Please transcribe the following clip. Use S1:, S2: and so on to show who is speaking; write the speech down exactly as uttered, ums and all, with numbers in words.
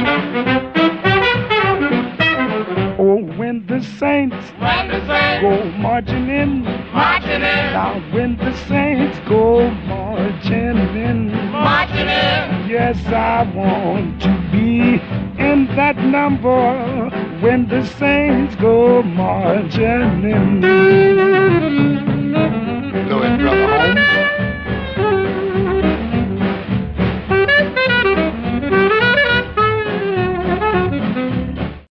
S1: Oh, when the saints,
S2: when the saints
S1: go marching in,
S2: marching in,
S1: now when the saints go marching in,
S2: marching in,
S1: yes, I want to be in that number when the saints go marching in.
S3: Go ahead, Brother Holmes.